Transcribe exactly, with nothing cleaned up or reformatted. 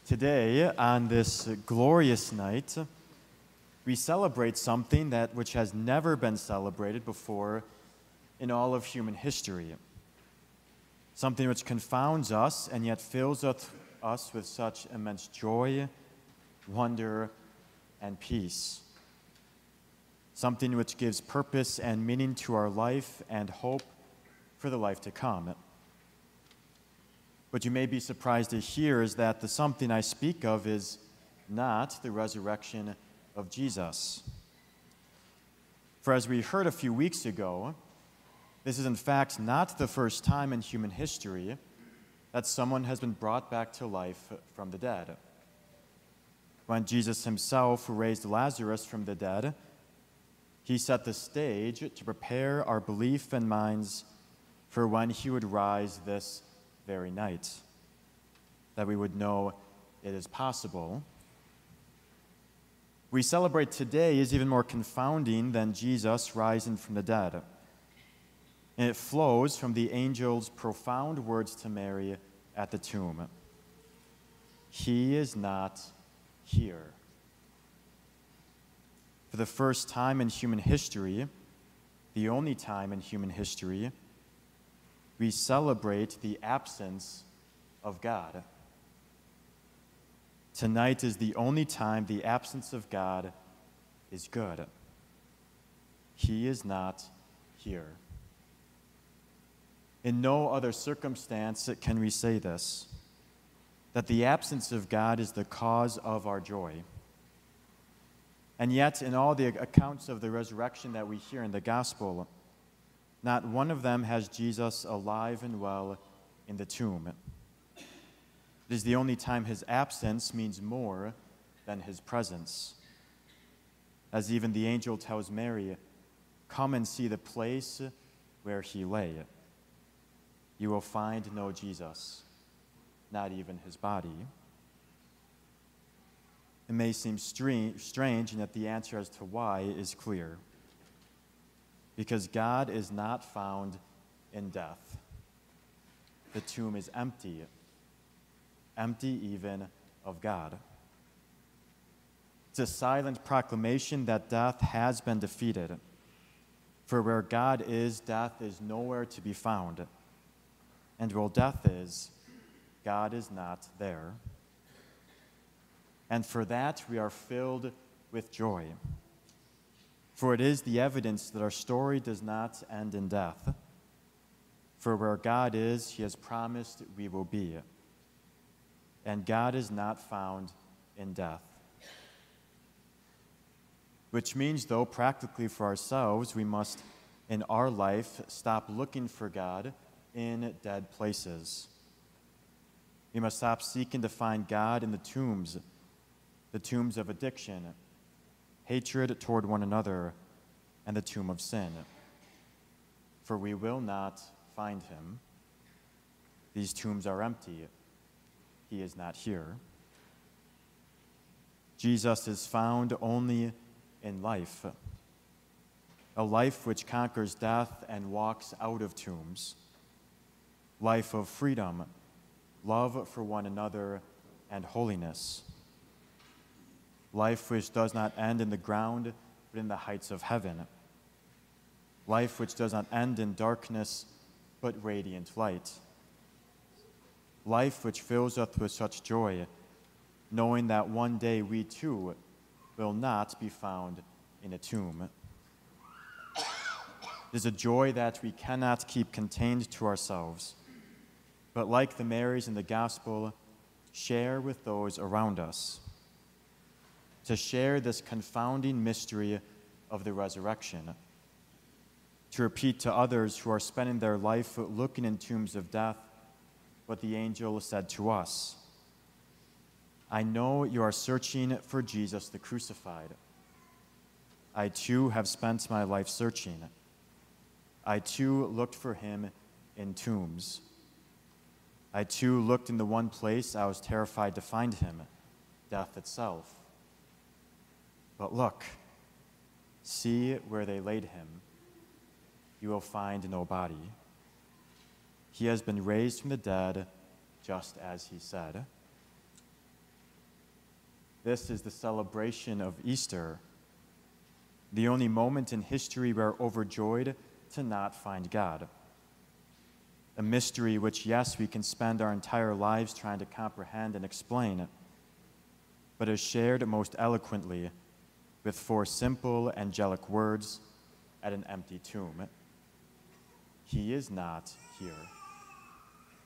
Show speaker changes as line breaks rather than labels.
Today, on this glorious night, we celebrate something that which has never been celebrated before in all of human history. Something which confounds us and yet fills us with such immense joy, wonder, and peace. Something which gives purpose and meaning to our life and hope for the life to come. What you may be surprised to hear is that the something I speak of is not the resurrection of Jesus. For as we heard a few weeks ago, this is in fact not the first time in human history that someone has been brought back to life from the dead. When Jesus himself raised Lazarus from the dead, he set the stage to prepare our belief and minds for when he would rise this very night, that we would know it is possible. We celebrate today is even more confounding than Jesus rising from the dead. And it flows from the angel's profound words to Mary at the tomb. He is not here. For the first time in human history, the only time in human history, we celebrate the absence of God. Tonight is the only time the absence of God is good. He is not here. In no other circumstance can we say this, that the absence of God is the cause of our joy. And yet, in all the accounts of the resurrection that we hear in the gospel, not one of them has Jesus alive and well in the tomb. It is the only time his absence means more than his presence. As even the angel tells Mary, "Come and see the place where he lay. You will find no Jesus, not even his body." It may seem strange, and yet the answer as to why is clear. Because God is not found in death. The tomb is empty, empty even of God. It's a silent proclamation that death has been defeated. For where God is, death is nowhere to be found. And where death is, God is not there. And for that we are filled with joy. For it is the evidence that our story does not end in death. For where God is, he has promised we will be. And God is not found in death. Which means, though, practically for ourselves, we must, in our life, stop looking for God in dead places. We must stop seeking to find God in the tombs, the tombs of addiction, hatred toward one another, and the tomb of sin. For we will not find him. These tombs are empty. He is not here. Jesus is found only in life, a life which conquers death and walks out of tombs, life of freedom, love for one another, and holiness. Life which does not end in the ground, but in the heights of heaven. Life which does not end in darkness, but radiant light. Life which fills us with such joy, knowing that one day we too will not be found in a tomb. It is a joy that we cannot keep contained to ourselves, but like the Marys in the gospel, share with those around us. To share this confounding mystery of the resurrection, to repeat to others who are spending their life looking in tombs of death what the angel said to us. I know you are searching for Jesus the crucified. I too have spent my life searching. I too looked for him in tombs. I too looked in the one place I was terrified to find him, death itself. But look, see where they laid him. You will find no body. He has been raised from the dead, just as he said. This is the celebration of Easter, the only moment in history we are overjoyed to not find God. A mystery which, yes, we can spend our entire lives trying to comprehend and explain, but is shared most eloquently with four simple angelic words at an empty tomb. He is not here.